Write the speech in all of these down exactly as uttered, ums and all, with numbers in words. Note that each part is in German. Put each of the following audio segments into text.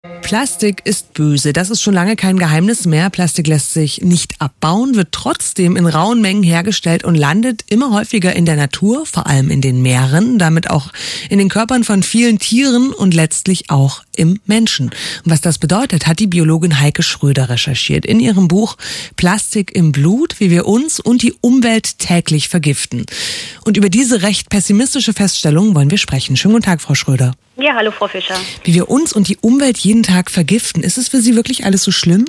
Plastik ist böse. Das ist schon lange kein Geheimnis mehr. Plastik lässt sich nicht abbauen, wird trotzdem in rauen Mengen hergestellt und landet immer häufiger in der Natur, vor allem in den Meeren, damit auch in den Körpern von vielen Tieren und letztlich auch im Menschen. Und was das bedeutet, hat die Biologin Heike Schröder recherchiert in ihrem Buch Plastik im Blut, wie wir uns und die Umwelt täglich vergiften. Und über diese recht pessimistische Feststellung wollen wir sprechen. Schönen guten Tag, Frau Schröder. Ja, hallo Frau Fischer. Wie wir uns und die Umwelt jeden Tag vergiften, ist es für Sie wirklich alles so schlimm?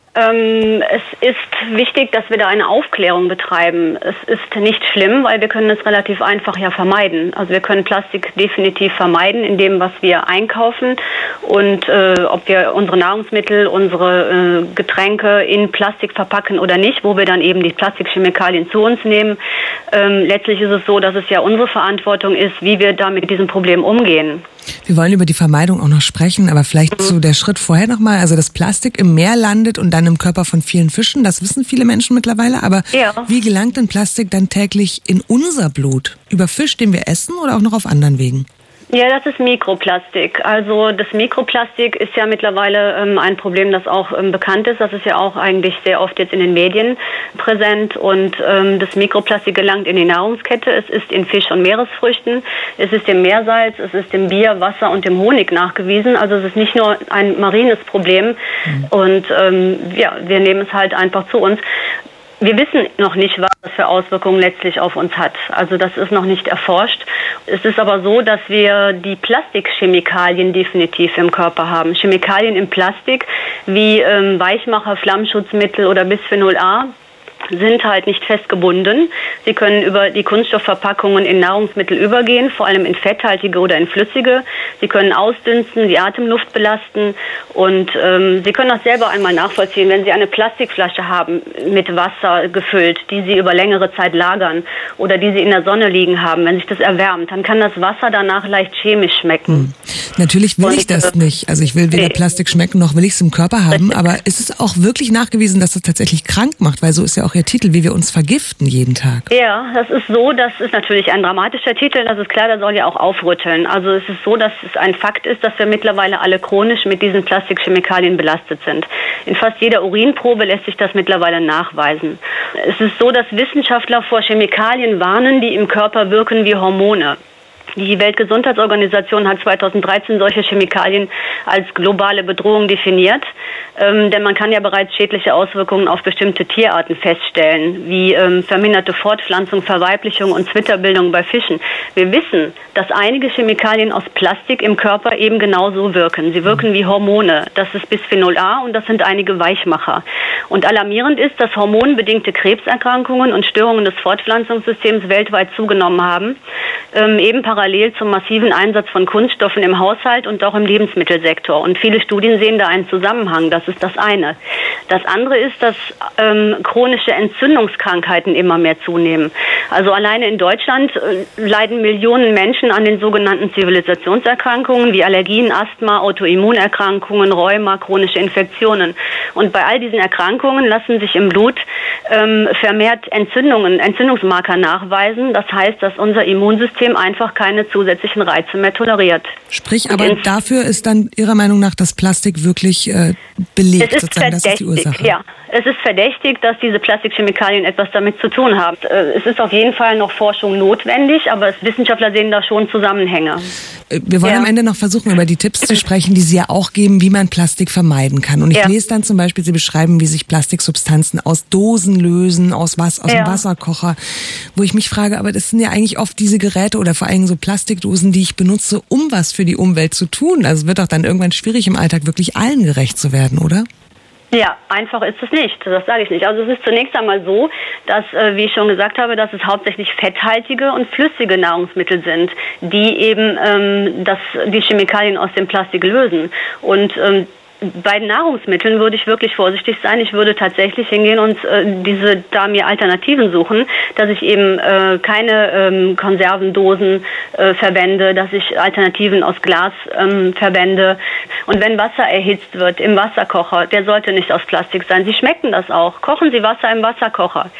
Ähm, es ist wichtig, dass wir da eine Aufklärung betreiben. Es ist nicht schlimm, weil wir können es relativ einfach ja vermeiden. Also wir können Plastik definitiv vermeiden in dem, was wir einkaufen und äh, ob wir unsere Nahrungsmittel, unsere äh, Getränke in Plastik verpacken oder nicht, wo wir dann eben die Plastikchemikalien zu uns nehmen. Ähm, letztlich ist es so, dass es ja unsere Verantwortung ist, wie wir da mit diesem Problem umgehen. Wir wollen über die Vermeidung auch noch sprechen, aber vielleicht so der Schritt vorher nochmal. Also dass Plastik im Meer landet und dann im Körper von vielen Fischen, das wissen viele Menschen mittlerweile. Aber ja. Wie gelangt denn Plastik dann täglich in unser Blut? Über Fisch, den wir essen oder auch noch auf anderen Wegen? Ja, das ist Mikroplastik. Also das Mikroplastik ist ja mittlerweile ähm, ein Problem, das auch ähm, bekannt ist. Das ist ja auch eigentlich sehr oft jetzt in den Medien präsent. Und ähm, das Mikroplastik gelangt in die Nahrungskette. Es ist in Fisch- und Meeresfrüchten. Es ist im Meersalz, es ist im Bier, Wasser und im Honig nachgewiesen. Also es ist nicht nur ein marines Problem. Mhm. Und ähm, ja, wir nehmen es halt einfach zu uns. Wir wissen noch nicht, was das für Auswirkungen letztlich auf uns hat. Also das ist noch nicht erforscht. Es ist aber so, dass wir die Plastikchemikalien definitiv im Körper haben. Chemikalien im Plastik wie ähm, Weichmacher, Flammschutzmittel oder Bisphenol A sind halt nicht festgebunden. Sie können über die Kunststoffverpackungen in Nahrungsmittel übergehen, vor allem in fetthaltige oder in flüssige. Sie können ausdünsten, die Atemluft belasten und ähm, Sie können das selber einmal nachvollziehen, wenn Sie eine Plastikflasche haben mit Wasser gefüllt, die Sie über längere Zeit lagern oder die Sie in der Sonne liegen haben, wenn sich das erwärmt, dann kann das Wasser danach leicht chemisch schmecken. Hm. Natürlich will und, ich das nicht. Also ich will weder nee. Plastik schmecken, noch will ich es im Körper haben, aber ist es auch wirklich nachgewiesen, dass es tatsächlich krank macht, weil so ist ja auch Ihr Titel, wie wir uns vergiften jeden Tag. Ja, das ist so, das ist natürlich ein dramatischer Titel, das ist klar, der soll ja auch aufrütteln. Also es ist so, dass es ein Fakt ist, dass wir mittlerweile alle chronisch mit diesen Plastikchemikalien belastet sind. In fast jeder Urinprobe lässt sich das mittlerweile nachweisen. Es ist so, dass Wissenschaftler vor Chemikalien warnen, die im Körper wirken wie Hormone. Die Weltgesundheitsorganisation hat zweitausenddreizehn solche Chemikalien als globale Bedrohung definiert, ähm, denn man kann ja bereits schädliche Auswirkungen auf bestimmte Tierarten feststellen, wie ähm, verminderte Fortpflanzung, Verweiblichung und Zwitterbildung bei Fischen. Wir wissen, dass einige Chemikalien aus Plastik im Körper eben genauso wirken. Sie wirken wie Hormone. Das ist Bisphenol A und das sind einige Weichmacher. Und alarmierend ist, dass hormonbedingte Krebserkrankungen und Störungen des Fortpflanzungssystems weltweit zugenommen haben, ähm, eben parallel zum massiven Einsatz von Kunststoffen im Haushalt und auch im Lebensmittelsektor. Und viele Studien sehen da einen Zusammenhang. Das ist das eine. Das andere ist, dass ähm, chronische Entzündungskrankheiten immer mehr zunehmen. Also alleine in Deutschland äh, leiden Millionen Menschen an den sogenannten Zivilisationserkrankungen wie Allergien, Asthma, Autoimmunerkrankungen, Rheuma, chronische Infektionen. Und bei all diesen Erkrankungen lassen sich im Blut ähm, vermehrt Entzündungen, Entzündungsmarker nachweisen. Das heißt, dass unser Immunsystem einfach keine zusätzlichen Reize mehr toleriert. Sprich, aber dafür ist dann Ihrer Meinung nach das Plastik wirklich äh, belegt, es ist sozusagen, das ist die Ursache? Ja, es ist verdächtig, dass diese Plastikchemikalien etwas damit zu tun haben. Es ist auf jeden Fall noch Forschung notwendig, aber Wissenschaftler sehen da schon Zusammenhänge. Wir wollen ja. am Ende noch versuchen, über die Tipps zu sprechen, die Sie ja auch geben, wie man Plastik vermeiden kann. Und ich ja. lese dann zum Beispiel, Sie beschreiben, wie sich Plastiksubstanzen aus Dosen lösen, aus, was, aus ja. dem Wasserkocher, wo ich mich frage, aber das sind ja eigentlich oft diese Geräte oder vor allem so Plastikdosen, die ich benutze, um was für die Umwelt zu tun. Also es wird doch dann irgendwann schwierig, im Alltag wirklich allen gerecht zu werden, oder? Ja, einfach ist es nicht, das sage ich nicht. Also es ist zunächst einmal so, dass, äh, wie ich schon gesagt habe, dass es hauptsächlich fetthaltige und flüssige Nahrungsmittel sind, die eben ähm, das, die Chemikalien aus dem Plastik lösen. Und ähm, bei Nahrungsmitteln würde ich wirklich vorsichtig sein. Ich würde tatsächlich hingehen und äh, diese da mir Alternativen suchen, dass ich eben äh, keine ähm, Konservendosen äh, verwende, dass ich Alternativen aus Glas ähm, verwende. Und wenn Wasser erhitzt wird im Wasserkocher, der sollte nicht aus Plastik sein. Sie schmecken das auch. Kochen Sie Wasser im Wasserkocher.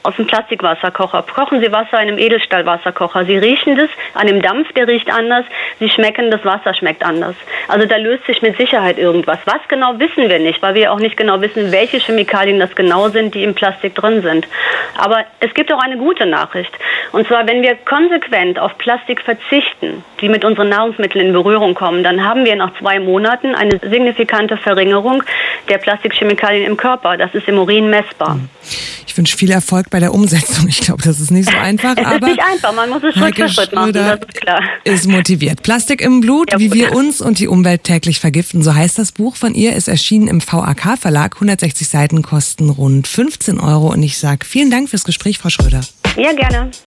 aus dem Plastikwasserkocher. Kochen Sie Wasser in einem Edelstahlwasserkocher. Sie riechen das an dem Dampf, der riecht anders. Sie schmecken, das Wasser schmeckt anders. Also da löst sich mit Sicherheit irgendwas. Was genau wissen wir nicht, weil wir auch nicht genau wissen, welche Chemikalien das genau sind, die im Plastik drin sind. Aber es gibt auch eine gute Nachricht. Und zwar, wenn wir konsequent auf Plastik verzichten, die mit unseren Nahrungsmitteln in Berührung kommen, dann haben wir nach zwei Monaten eine signifikante Verringerung der Plastikchemikalien im Körper. Das ist im Urin messbar. Ich wünsche viel Erfolg bei der Umsetzung. Ich glaube, das ist nicht so einfach. Es aber ist nicht einfach, man muss es Schritt für Schritt machen, das ist klar. Ist motiviert. Plastik im Blut, ja, wie wir uns und die Umwelt täglich vergiften. So heißt das Buch von ihr, ist erschienen im V A K Verlag. hundertsechzig Seiten kosten rund fünfzehn Euro. Und ich sage vielen Dank fürs Gespräch, Frau Schröder. Ja, gerne.